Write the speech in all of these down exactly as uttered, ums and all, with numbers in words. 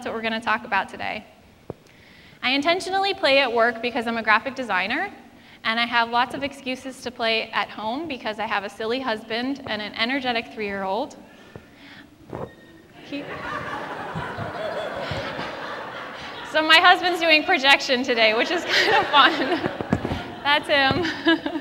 that's what we're going to talk about today. I intentionally play at work because I'm a graphic designer, and I have lots of excuses to play at home because I have a silly husband and an energetic three-year-old. He... So my husband's doing projection today, which is kind of fun. That's him.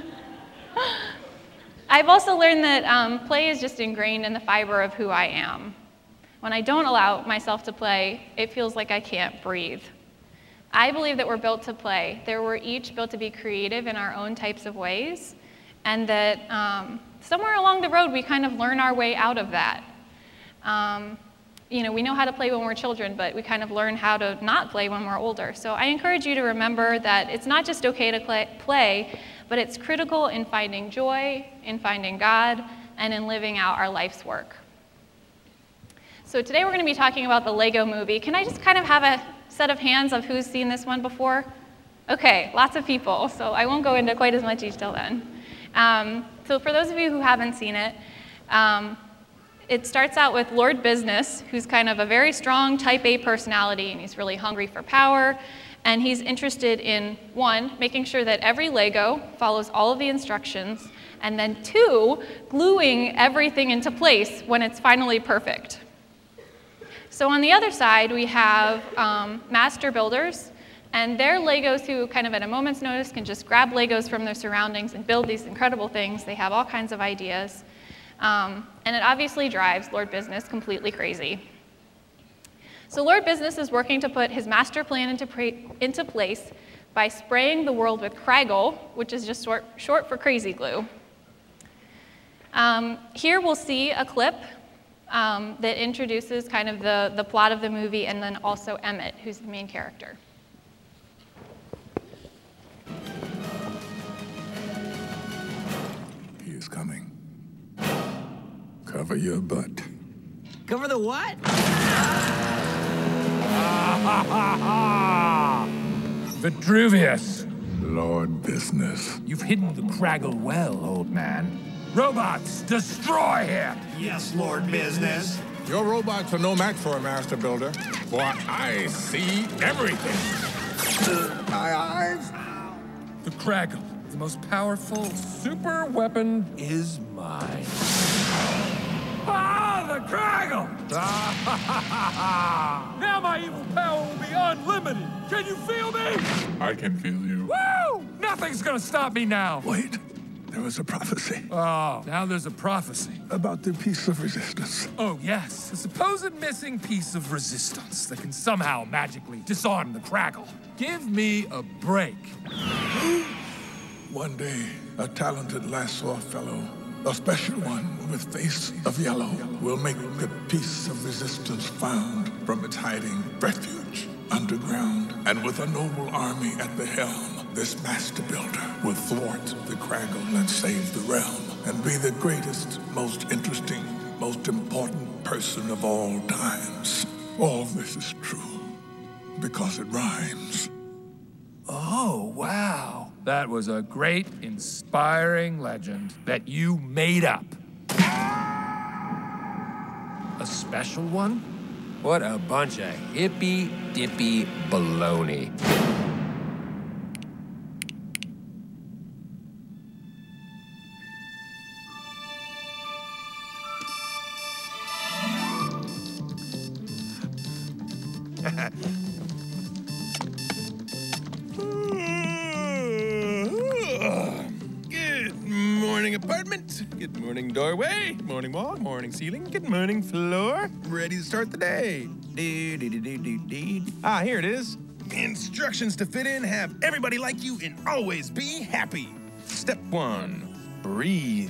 I've also learned that um, play is just ingrained in the fiber of who I am. When I don't allow myself to play, it feels like I can't breathe. I believe that we're built to play, that we're each built to be creative in our own types of ways, and that um, somewhere along the road we kind of learn our way out of that. Um, you know, we know how to play when we're children, but we kind of learn how to not play when we're older. So I encourage you to remember that it's not just okay to play, but it's critical in finding joy, in finding God, and in living out our life's work. So today we're going to be talking about the Lego Movie. Can I just kind of have a set of hands of who's seen this one before? Okay, lots of people, so I won't go into quite as much detail then. Um, so for those of you who haven't seen it, um, it starts out with Lord Business, who's kind of a very strong type A personality, and he's really hungry for power, and he's interested in, one, making sure that every Lego follows all of the instructions, and then two, gluing everything into place when it's finally perfect. So on the other side, we have um, master builders, and they're Legos who kind of at a moment's notice can just grab Legos from their surroundings and build these incredible things. They have all kinds of ideas. Um, and it obviously drives Lord Business completely crazy. So Lord Business is working to put his master plan into, into place by spraying the world with Kraggle, which is just short, short for crazy glue. Um, here we'll see a clip Um, that introduces kind of the, the plot of the movie, and then also Emmett, who's the main character. He is coming. Cover your butt. Cover the what? Vitruvius! Lord Business. You've hidden the Kraggle well, old man. Robots, destroy him! Yes, Lord Business. Your robots are no match for a master builder. For I see everything. My eyes. The Kraggle, the most powerful super weapon, is mine. Ah, the Kraggle! Now my evil power will be unlimited. Can you feel me? I can feel you. Woo! Nothing's gonna stop me now. Wait. There was a prophecy. Oh, now there's a prophecy. About the piece of resistance. Oh, yes. A supposed missing piece of resistance that can somehow magically disarm the Kraggle. Give me a break. One day, a talented Lasor fellow, a special one with face of yellow, will make the piece of resistance found from its hiding refuge underground. And with a noble army at the helm, this master builder will thwart the Kraggle and save the realm and be the greatest, most interesting, most important person of all times. All this is true because it rhymes. Oh, wow. That was a great, inspiring legend that you made up. A special one? What a bunch of hippy-dippy baloney. Good morning, apartment. Good morning, doorway. Morning wall, morning ceiling. Good morning, floor. Ready to start the day. Dee, dee, dee, dee, dee, dee. Ah, here it is. Instructions to fit in, have everybody like you, and always be happy. Step one, breathe.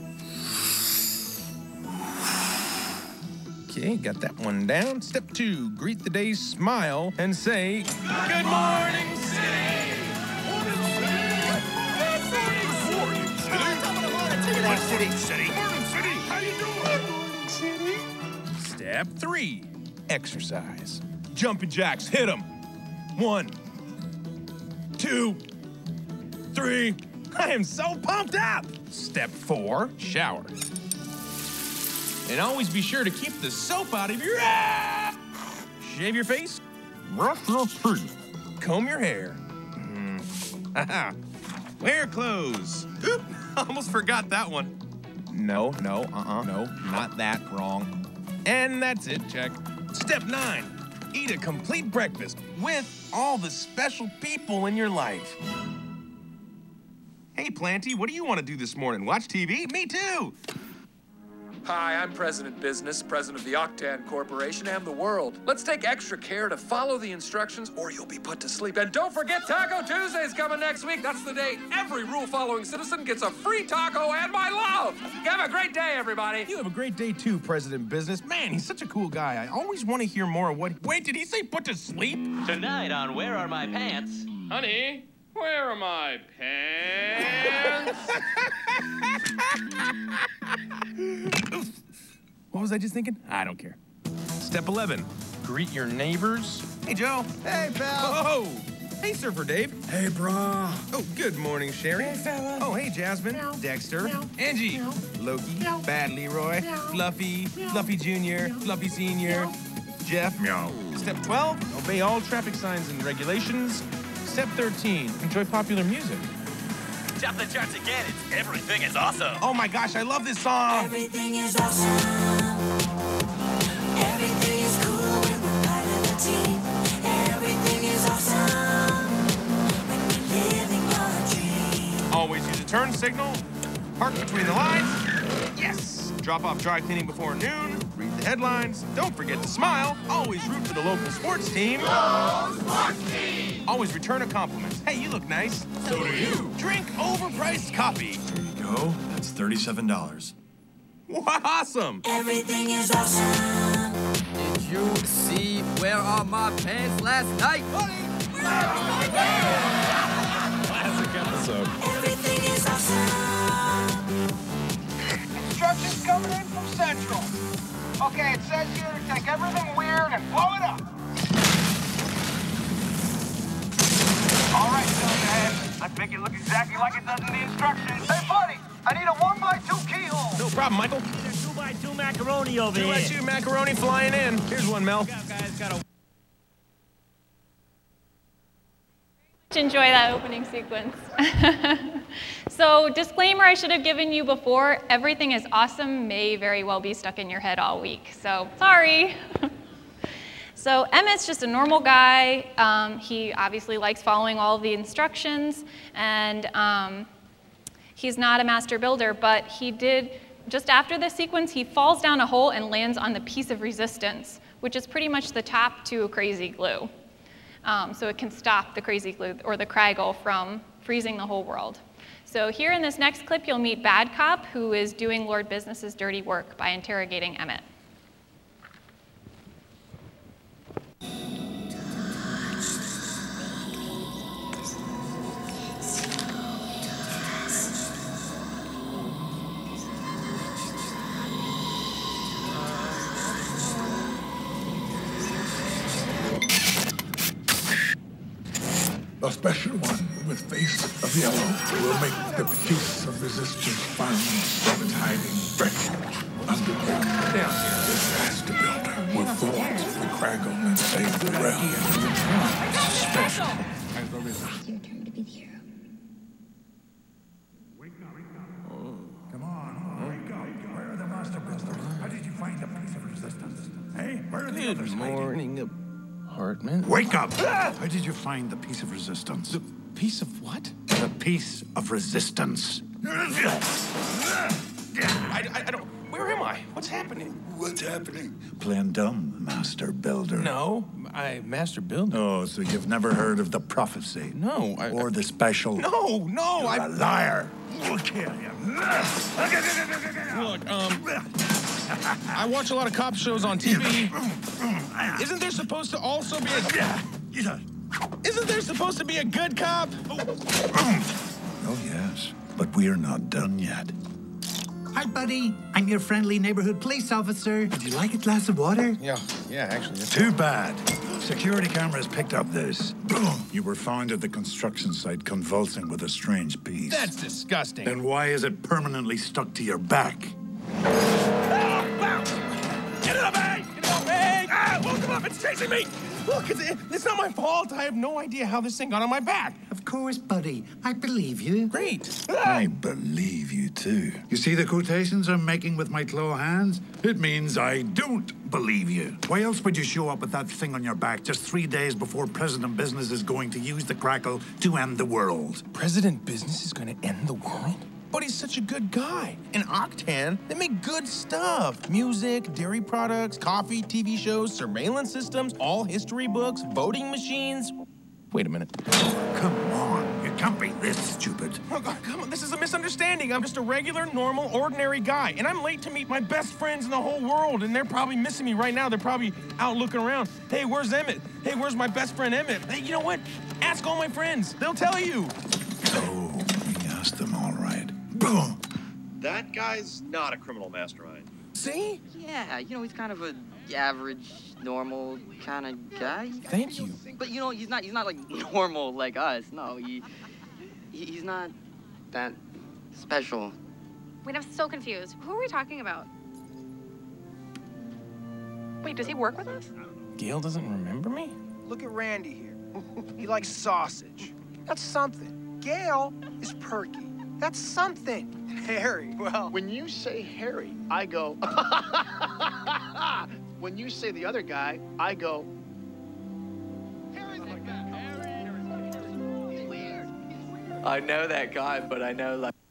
Okay, got that one down. Step two, greet the day, smile, and say, good morning, city! City, city. Morning, city. How you doing? Morning, city. Step three, exercise. Jumping jacks, hit them. One, two, three. I am so pumped up. Step four, shower. And always be sure to keep the soap out of your ass. Shave your face. Brush your teeth. Comb your hair. Mm. Haha. Wear clothes. Oop, almost forgot that one. No, no, uh-uh, no, not that, wrong. And that's it, check. Step nine, eat a complete breakfast with all the special people in your life. Hey, Planty, what do you want to do this morning? Watch T V? Me too. Hi, I'm President Business, president of the Octan Corporation and the world. Let's take extra care to follow the instructions or you'll be put to sleep. And don't forget Taco Tuesday's coming next week. That's the day every rule-following citizen gets a free taco and my love. Have a great day, everybody. You have a great day too, President Business. Man, he's such a cool guy. I always want to hear more of what... Wait, did he say put to sleep? Tonight on Where Are My Pants? Honey, where are my pants? What was I just thinking? I don't care. Step eleven, greet your neighbors. Hey, Joe. Hey, pal. Oh, hey, Surfer Dave. Hey, brah. Oh, good morning, Sherry. Hey, fella. Oh, hey, Jasmine. Meow. Dexter. Meow. Angie. Meow. Loki. Meow. Bad Leroy. Meow. Fluffy. Meow. Fluffy Junior. Meow. Fluffy Senior. Meow. Jeff. Meow. Step twelve, obey all traffic signs and regulations. Step thirteen, enjoy popular music. Jump the charts again. It's Everything is Awesome. Oh my gosh, I love this song. Everything is awesome. Everything is cool when we're part of the team. Everything is awesome when we're living our dream. Always use a turn signal. Park between the lines. Yes. Drop off dry cleaning before noon. Read the headlines. Don't forget to smile. Always root for the local sports team. Go sports team! Always return a compliment. Hey, you look nice. So do you. Drink overpriced coffee. There you go. That's thirty-seven dollars. Awesome. Everything is awesome. Did you see Where Are My Pants last night? Classic episode. Everything is awesome. Instructions coming in from Central. Okay, it says here to take everything weird and blow it up. All right, Silverhead. Let's make it look exactly like it does in the instructions. Hey, buddy, I need a one by two keyhole. No problem, Michael. Two by two macaroni over Two by here. two macaroni flying in. Here's one, Mel. Guys, got a Enjoy that opening sequence. So, disclaimer I should have given you before, everything is awesome may very well be stuck in your head all week. So, sorry. So, Emmett's just a normal guy. Um, he obviously likes following all of the instructions, and um, he's not a master builder, but he did, just after this sequence, he falls down a hole and lands on the piece of resistance, which is pretty much the top to a crazy glue. Um, so it can stop the crazy glue or the Kraggle from freezing the whole world. So here in this next clip, you'll meet Bad Cop, who is doing Lord Business's dirty work by interrogating Emmett. A special one with face of yellow will make the piece of resistance found from its hiding refuge underground. Down here. This master builder will thwart the Kraggle and save the realm. Special. It's your turn to be the hero. Come on, wake up. Where are the master builders? How did you find the piece of resistance? Hey, where are the Good others morning, apartment. Wake up! How did you find the piece of resistance? The piece of what? The piece of resistance. I, I, I don't... Where am I? What's happening? What's happening? Playing dumb, master builder. No, I master builder. Oh, so you've never heard of the prophecy? No, I... Or the special... No, no, You're I... a liar. We'll kill you. Look, um... I watch a lot of cop shows on T V. Isn't there supposed to also be a... Isn't there supposed to be a good cop? Oh, yes. But we're not done yet. Hi, buddy. I'm your friendly neighborhood police officer. Would you like a glass of water? Yeah, yeah, actually. Too bad. Security cameras picked up this. You were found at the construction site convulsing with a strange piece. That's disgusting. Then why is it permanently stuck to your back? Get in the bag! Get in the bag! Ah, woke him up! It's chasing me! Look, it's, it's not my fault. I have no idea how this thing got on my back. Of course, buddy. I believe you. Great. I believe you too. You see the quotations I'm making with my claw hands? It means I don't believe you. Why else would you show up with that thing on your back just three days before President Business is going to use the crackle to end the world? President Business is going to end the world? But he's such a good guy. In Octan, they make good stuff. Music, dairy products, coffee, T V shows, surveillance systems, all history books, voting machines. Wait a minute. Come on, you can't be this stupid. Oh, God, come on, this is a misunderstanding. I'm just a regular, normal, ordinary guy, and I'm late to meet my best friends in the whole world, and they're probably missing me right now. They're probably out looking around. Hey, where's Emmett? Hey, where's my best friend Emmett? Hey, you know what? Ask all my friends. They'll tell you. Oh, you asked them all right. Boom. That guy's not a criminal mastermind. See? Yeah, you know, he's kind of a average, normal kind of guy. Thank you. But you know, he's not he's not like normal like us. No, he, he he's not that special. Wait, I'm so confused. Who are we talking about? Wait, does he work with us? Gail doesn't remember me? Look at Randy here. He likes sausage. That's something. Gail is perky. That's something. Harry, well... When you say Harry, I go... When you say the other guy, I go... Harry's like that. Harry. He's weird. I know that guy, but I know like.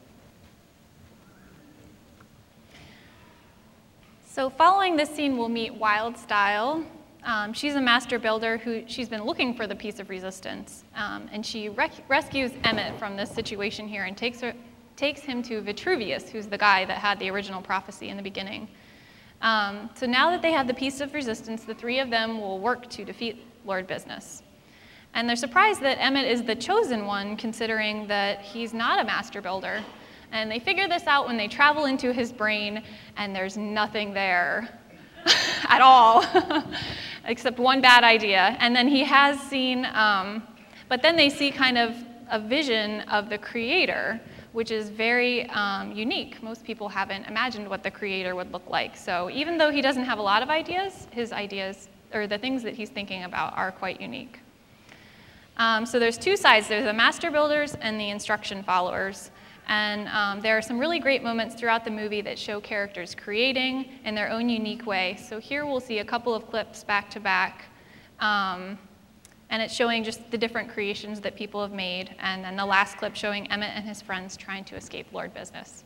So following this scene, we'll meet Wild Style. Um, she's a master builder who she's been looking for the piece of resistance, um, and she rec rescues Emmett from this situation here and takes her, takes him to Vitruvius, who's the guy that had the original prophecy in the beginning. Um, so now that they have the piece of resistance, the three of them will work to defeat Lord Business. And they're surprised that Emmett is the chosen one, considering that he's not a master builder. And they figure this out when they travel into his brain, and there's nothing there at all, except one bad idea. And then he has seen, um, but then they see kind of a vision of the creator, which is very um, unique. Most people haven't imagined what the creator would look like. So even though he doesn't have a lot of ideas, his ideas, or the things that he's thinking about, are quite unique. Um, so there's two sides. There's the master builders and the instruction followers. And um, there are some really great moments throughout the movie that show characters creating in their own unique way. So here we'll see a couple of clips back to back. Um, and it's showing just the different creations that people have made. And then the last clip showing Emmett and his friends trying to escape Lord Business.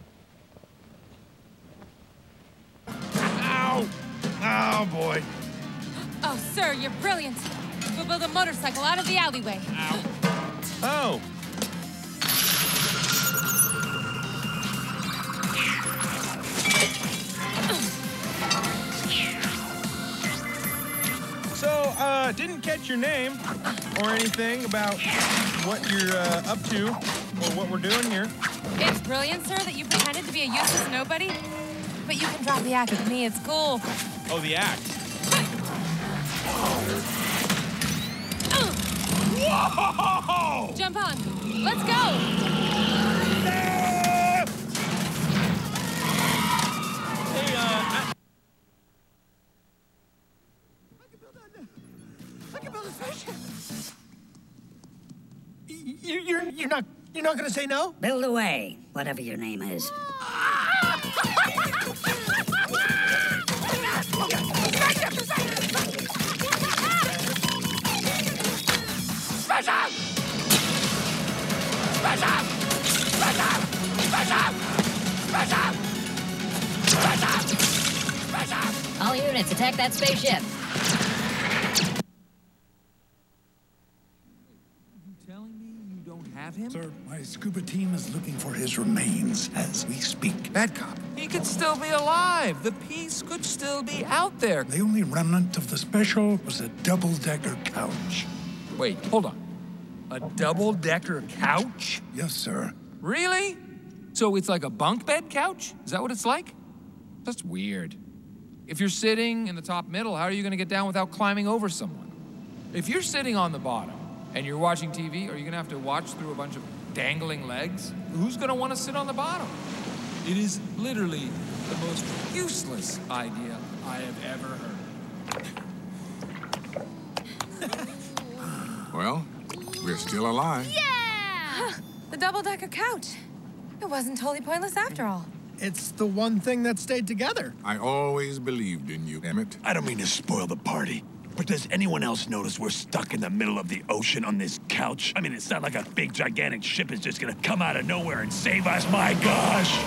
Ow! Oh, boy. Oh, sir, you're brilliant. We'll build a motorcycle out of the alleyway. Ow. Oh. So, uh, didn't catch your name or anything about what you're uh, up to or what we're doing here. It's brilliant, sir, that you pretended to be a useless nobody. But you can drop the act with me. It's cool. Oh, the act. Whoa! Jump on. Let's go. Hey, uh... I I can build a spaceship. You, you're, you're not, you're not gonna say no? Build away, whatever your name is. All units, attack that spaceship. Have him? Sir, my scuba team is looking for his remains as we speak. Bad cop. He could still be alive. The piece could still be out there. The only remnant of the special was a double-decker couch. Wait, hold on. A double-decker couch? Yes, sir. Really? So it's like a bunk bed couch? Is that what it's like? That's weird. If you're sitting in the top middle, how are you going to get down without climbing over someone? If you're sitting on the bottom, and you're watching T V, are you gonna have to watch through a bunch of dangling legs? Who's gonna wanna sit on the bottom? It is literally the most useless idea I have ever heard. still alive. Yeah! The double-decker couch. It wasn't totally pointless after all. It's the one thing that stayed together. I always believed in you, Emmett. I don't mean to spoil the party, but does anyone else notice we're stuck in the middle of the ocean on this couch? I mean, it's not like a big, gigantic ship is just gonna come out of nowhere and save us. My gosh!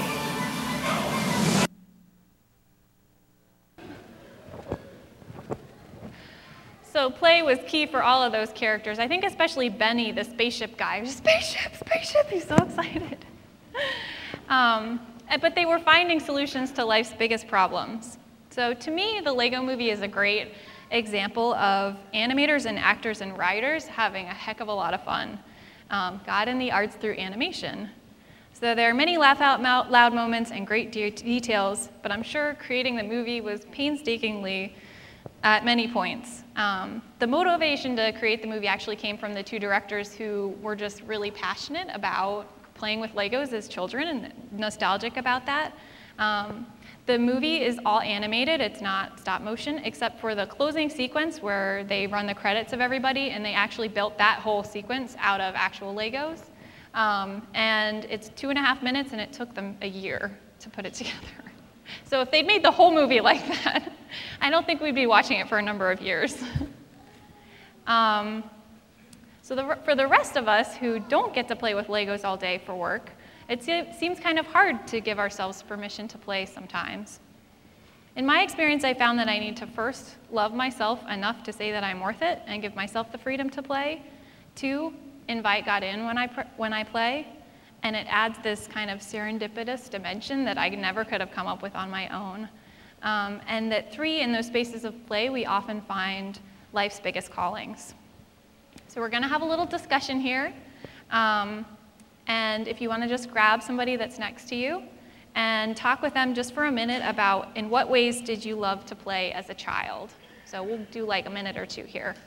So play was key for all of those characters. I think especially Benny, the spaceship guy. Spaceship, spaceship, he's so excited. um, but they were finding solutions to life's biggest problems. So to me, the Lego Movie is a great example of animators and actors and writers having a heck of a lot of fun. Um, God in the arts through animation. So there are many laugh out loud moments and great de details, but I'm sure creating the movie was painstakingly at many points. Um, the motivation to create the movie actually came from the two directors who were just really passionate about playing with Legos as children and nostalgic about that. Um, the movie is all animated, it's not stop motion, except for the closing sequence where they run the credits of everybody, and they actually built that whole sequence out of actual Legos. Um, and it's two and a half minutes, and it took them a year to put it together. So if they'd made the whole movie like that, I don't think we'd be watching it for a number of years. um, so the, for the rest of us who don't get to play with Legos all day for work, it se seems kind of hard to give ourselves permission to play sometimes. In my experience, I found that I need to first love myself enough to say that I'm worth it and give myself the freedom to play. Two, invite God in when I, pr when I play. And it adds this kind of serendipitous dimension that I never could have come up with on my own. Um, and that three, in those spaces of play, we often find life's biggest callings. So we're gonna have a little discussion here. Um, and if you wanna just grab somebody that's next to you and talk with them just for a minute about in what ways did you love to play as a child. So we'll do like a minute or two here.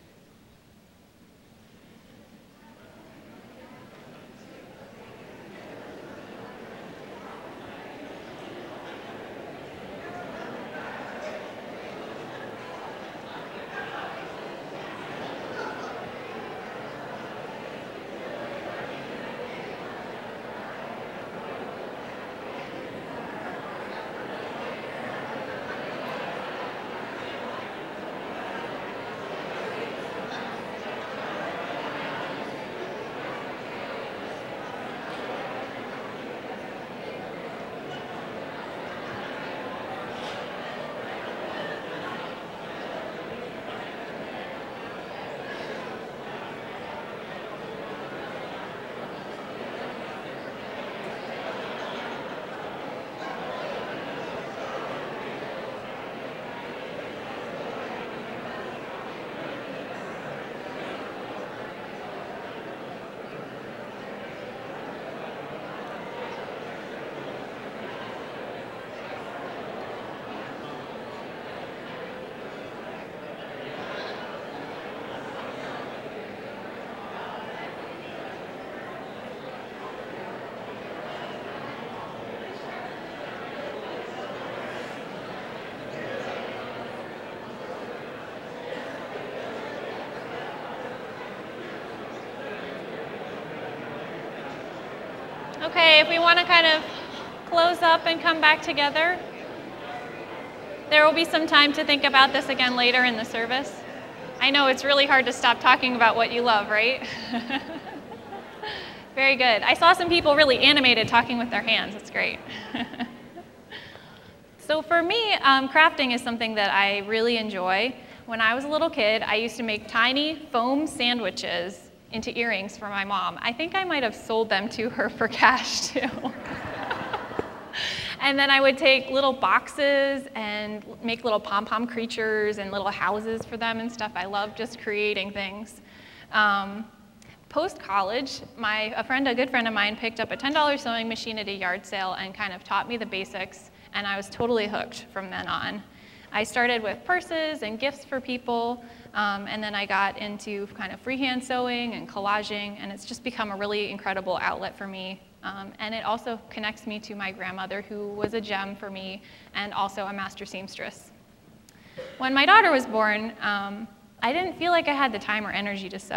Okay, if we want to kind of close up and come back together, there will be some time to think about this again later in the service. I know it's really hard to stop talking about what you love, right? Very good. I saw some people really animated talking with their hands. It's great. So for me, um, crafting is something that I really enjoy. When I was a little kid, I used to make tiny foam sandwiches into earrings for my mom. I think I might have sold them to her for cash too. And then I would take little boxes and make little pom-pom creatures and little houses for them and stuff. I love just creating things. Um, Post-college, my, a friend, a good friend of mine, picked up a ten dollar sewing machine at a yard sale and kind of taught me the basics, and I was totally hooked from then on. I started with purses and gifts for people, um, and then I got into kind of freehand sewing and collaging, and it's just become a really incredible outlet for me. Um, and it also connects me to my grandmother, who was a gem for me and also a master seamstress. When my daughter was born, um, I didn't feel like I had the time or energy to sew.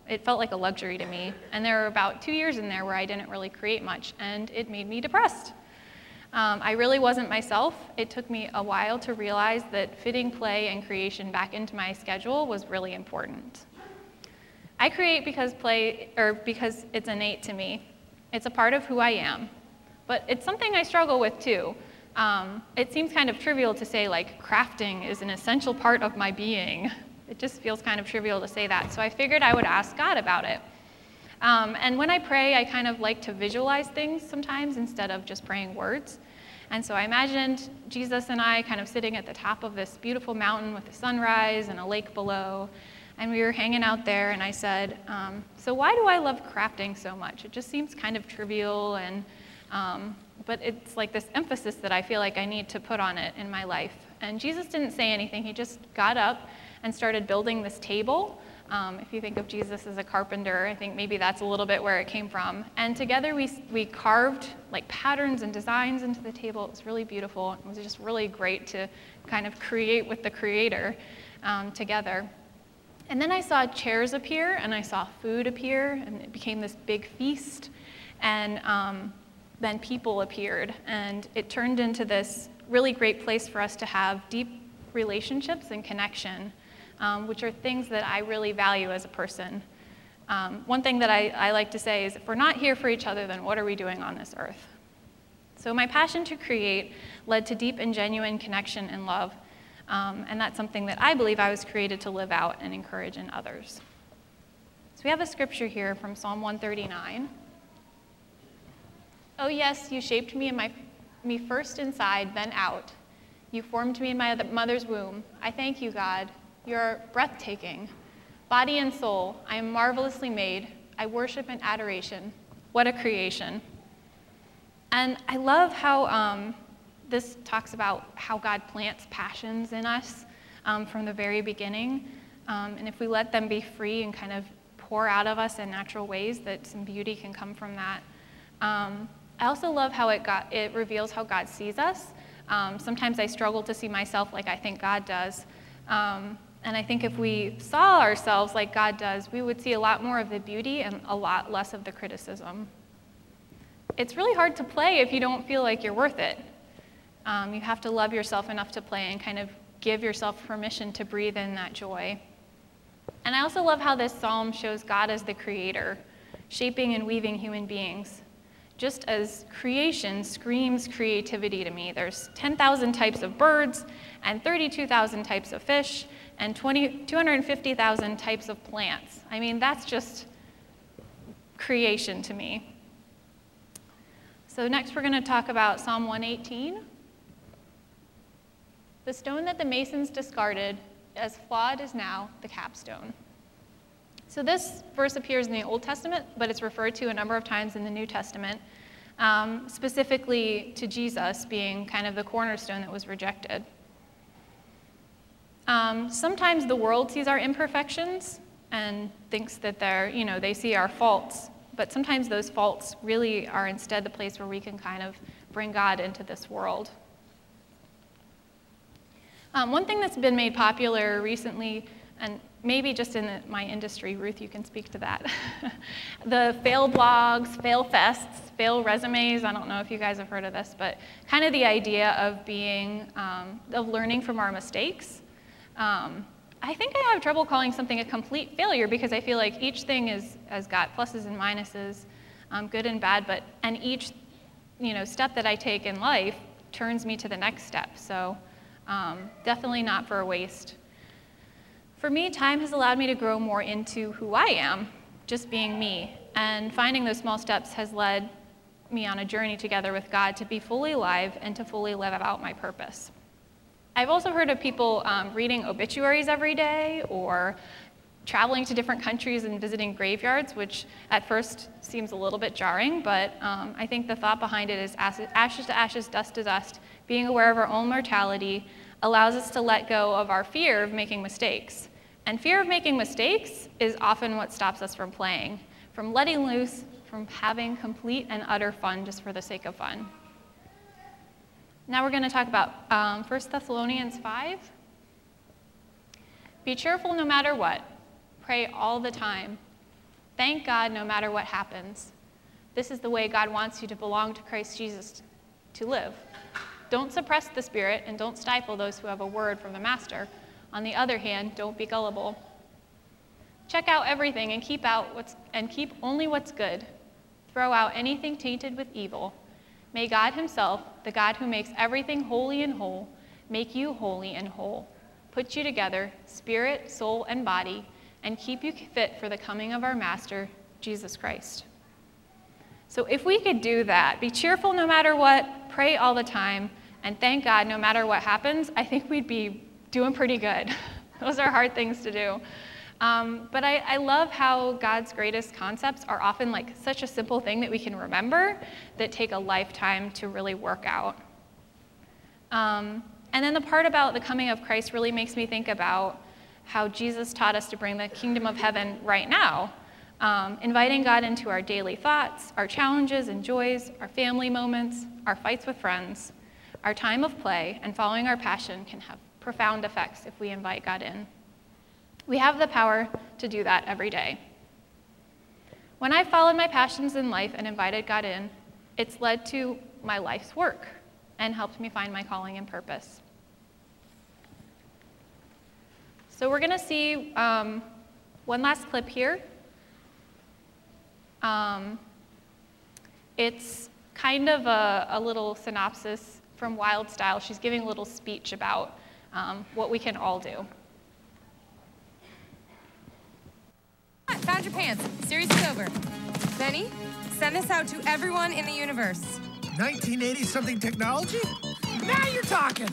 It felt like a luxury to me. And there were about two years in there where I didn't really create much, and it made me depressed. Um, I really wasn't myself. It took me a while to realize that fitting play and creation back into my schedule was really important. I create because play, or because it's innate to me. It's a part of who I am. But it's something I struggle with too. Um, it seems kind of trivial to say like crafting is an essential part of my being. It just feels kind of trivial to say that. So I figured I would ask God about it. Um, and when I pray, I kind of like to visualize things sometimes instead of just praying words. And so I imagined Jesus and I kind of sitting at the top of this beautiful mountain with the sunrise and a lake below. And we were hanging out there, and I said, um, so why do I love crafting so much? It just seems kind of trivial, and um, but it's like this emphasis that I feel like I need to put on it in my life. And Jesus didn't say anything. He just got up and started building this table. Um, if you think of Jesus as a carpenter, I think maybe that's a little bit where it came from. And together we, we carved like patterns and designs into the table. It was really beautiful. It was just really great to kind of create with the Creator um, together. And then I saw chairs appear, and I saw food appear, and it became this big feast. And um, then people appeared, and it turned into this really great place for us to have deep relationships and connection, um, which are things that I really value as a person. Um, one thing that I, I like to say is, if we're not here for each other, then what are we doing on this earth? So my passion to create led to deep and genuine connection and love. Um, and that's something that I believe I was created to live out and encourage in others. So we have a scripture here from Psalm one thirty-nine. Oh yes, you shaped me in my me first inside, then out. You formed me in my mother's womb. I thank you, God. You're breathtaking. Body and soul, I am marvelously made. I worship in adoration. What a creation. And I love how um, this talks about how God plants passions in us um, from the very beginning. Um, and if we let them be free and kind of pour out of us in natural ways, that some beauty can come from that. Um, I also love how it, got, it reveals how God sees us. Um, sometimes I struggle to see myself like I think God does. Um, and I think if we saw ourselves like God does, we would see a lot more of the beauty and a lot less of the criticism. It's really hard to play if you don't feel like you're worth it. Um, you have to love yourself enough to play and kind of give yourself permission to breathe in that joy. And I also love how this psalm shows God as the creator, shaping and weaving human beings. Just as creation screams creativity to me. There's ten thousand types of birds and thirty-two thousand types of fish and two hundred fifty thousand types of plants. I mean, that's just creation to me. So next we're going to talk about Psalm one eighteen. The stone that the masons discarded, as flawed is now the capstone. So this verse appears in the Old Testament, but it's referred to a number of times in the New Testament, um, specifically to Jesus being kind of the cornerstone that was rejected. Um, sometimes the world sees our imperfections and thinks that they're, you know, they see our faults, but sometimes those faults really are instead the place where we can kind of bring God into this world. Um, one thing that's been made popular recently, and maybe just in the, my industry, Ruth, you can speak to that. The fail blogs, fail fests, fail resumes. I don't know if you guys have heard of this, but kind of the idea of being, um, of learning from our mistakes. Um, I think I have trouble calling something a complete failure because I feel like each thing is, has got pluses and minuses, um, good and bad, but, and each, you know, step that I take in life turns me to the next step. So um, definitely not for a waste. For me, time has allowed me to grow more into who I am, just being me. And finding those small steps has led me on a journey together with God to be fully alive and to fully live out my purpose. I've also heard of people um, reading obituaries every day or traveling to different countries and visiting graveyards, which at first seems a little bit jarring, but um, I think the thought behind it is ashes to ashes, dust to dust. Being aware of our own mortality allows us to let go of our fear of making mistakes. And fear of making mistakes is often what stops us from playing, from letting loose, from having complete and utter fun just for the sake of fun. Now we're going to talk about um, First Thessalonians five. Be cheerful no matter what. Pray all the time. Thank God no matter what happens. This is the way God wants you to belong to Christ Jesus to live. Don't suppress the Spirit and don't stifle those who have a word from the Master. On the other hand, don't be gullible. Check out everything and keep out what's and keep only what's good. Throw out anything tainted with evil. May God himself, the God who makes everything holy and whole, make you holy and whole, put you together, spirit, soul, and body, and keep you fit for the coming of our Master, Jesus Christ. So if we could do that, be cheerful no matter what, pray all the time, and thank God no matter what happens, I think we'd be doing pretty good. Those are hard things to do. Um, but I, I love how God's greatest concepts are often like such a simple thing that we can remember that take a lifetime to really work out. Um, and then the part about the coming of Christ really makes me think about how Jesus taught us to bring the kingdom of heaven right now, um, inviting God into our daily thoughts, our challenges and joys, our family moments, our fights with friends, our time of play, and following our passion can have profound effects if we invite God in. We have the power to do that every day. When I followed my passions in life and invited God in, it's led to my life's work and helped me find my calling and purpose. So we're going to see um, one last clip here. Um, it's kind of a, a little synopsis from Wild Style. She's giving a little speech about um, what we can all do. Found your pants. Series is over. Benny, send this out to everyone in the universe. nineteen eighty something technology? Now you're talking!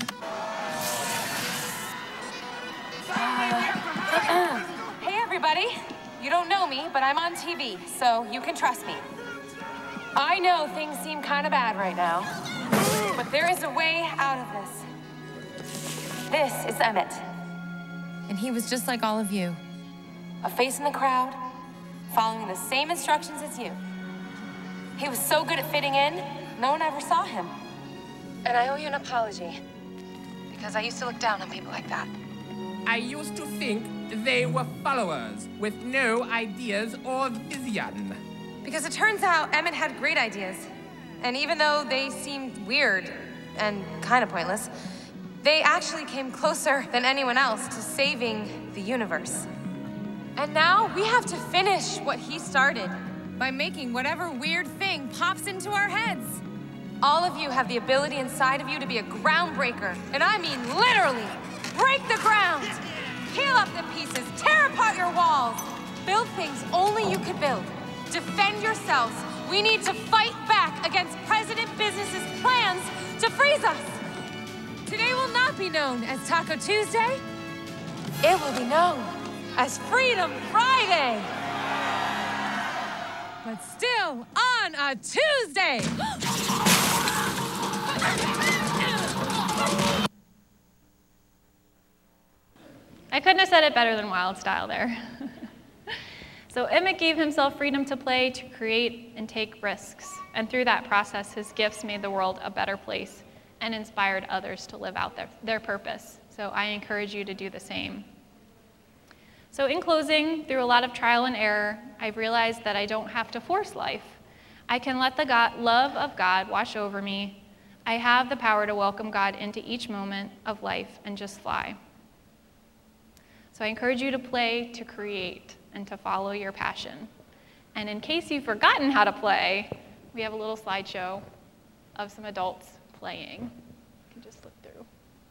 Hey, everybody. You don't know me, but I'm on T V, so you can trust me. I know things seem kind of bad right now, but there is a way out of this. This is Emmett. And he was just like all of you. A face in the crowd, following the same instructions as you. He was so good at fitting in, no one ever saw him. And I owe you an apology, because I used to look down on people like that. I used to think they were followers with no ideas or vision. Because it turns out Emmett had great ideas. And even though they seemed weird and kind of pointless, they actually came closer than anyone else to saving the universe. And now we have to finish what he started by making whatever weird thing pops into our heads. All of you have the ability inside of you to be a groundbreaker. And I mean literally. Break the ground. Peel up the pieces. Tear apart your walls. Build things only you could build. Defend yourselves. We need to fight back against President Business's plans to freeze us. Today will not be known as Taco Tuesday. It will be known as Freedom Friday. But still on a Tuesday. I couldn't have said it better than Wild Style there. So Emmett gave himself freedom to play, to create, and take risks. And through that process, his gifts made the world a better place and inspired others to live out their, their purpose. So I encourage you to do the same. So in closing, through a lot of trial and error, I've realized that I don't have to force life. I can let the God, love of God wash over me. I have the power to welcome God into each moment of life and just fly. So I encourage you to play, to create, and to follow your passion. And in case you've forgotten how to play, we have a little slideshow of some adults playing. You can just flip through.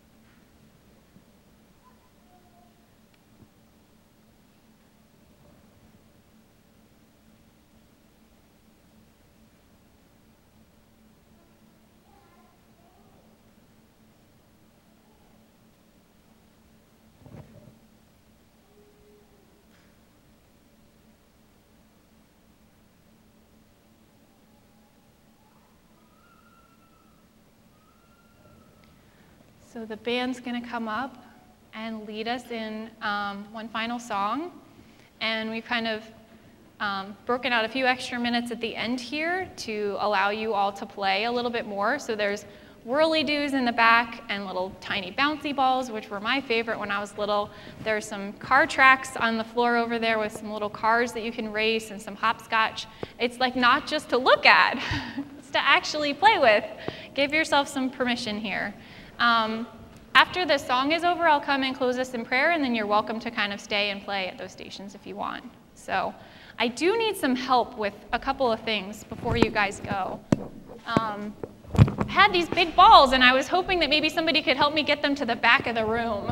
So the band's going to come up and lead us in um, one final song. And we've kind of um, broken out a few extra minutes at the end here to allow you all to play a little bit more. So there's whirly-doos in the back and little tiny bouncy balls, which were my favorite when I was little. There's some car tracks on the floor over there with some little cars that you can race and some hopscotch. It's like not just to look at, it's to actually play with. Give yourself some permission here. Um, after the song is over, I'll come and close us in prayer, and then you're welcome to kind of stay and play at those stations if you want. So I do need some help with a couple of things before you guys go. Um, I had these big balls, and I was hoping that maybe somebody could help me get them to the back of the room.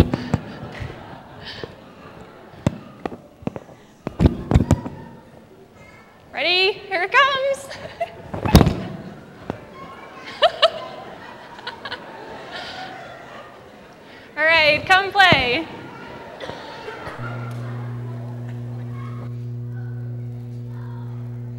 Ready? Here it comes. All right, come play.